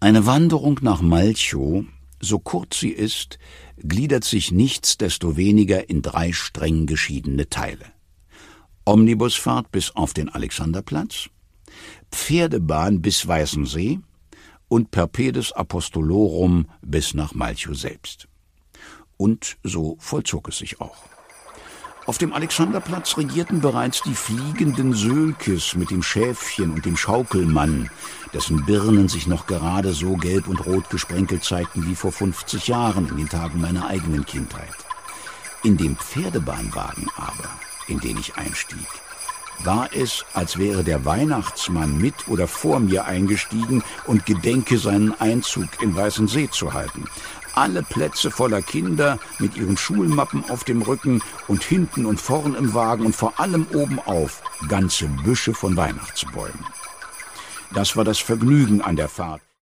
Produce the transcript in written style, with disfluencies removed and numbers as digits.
Eine Wanderung nach Malchow, so kurz sie ist, gliedert sich nichtsdestoweniger in 3 streng geschiedene Teile. Omnibusfahrt bis auf den Alexanderplatz, Pferdebahn bis Weißensee und Perpedes Apostolorum bis nach Malchow selbst. Und so vollzog es sich auch. Auf dem Alexanderplatz regierten bereits die fliegenden Sölkes mit dem Schäfchen und dem Schaukelmann, dessen Birnen sich noch gerade so gelb und rot gesprenkelt zeigten wie vor 50 Jahren in den Tagen meiner eigenen Kindheit. In dem Pferdebahnwagen aber, in den ich einstieg, war es, als wäre der Weihnachtsmann mit oder vor mir eingestiegen und gedenke, seinen Einzug in Weißensee zu halten. Alle Plätze voller Kinder mit ihren Schulmappen auf dem Rücken und hinten und vorn im Wagen und vor allem obenauf ganze Büsche von Weihnachtsbäumen. Das war das Vergnügen an der Fahrt.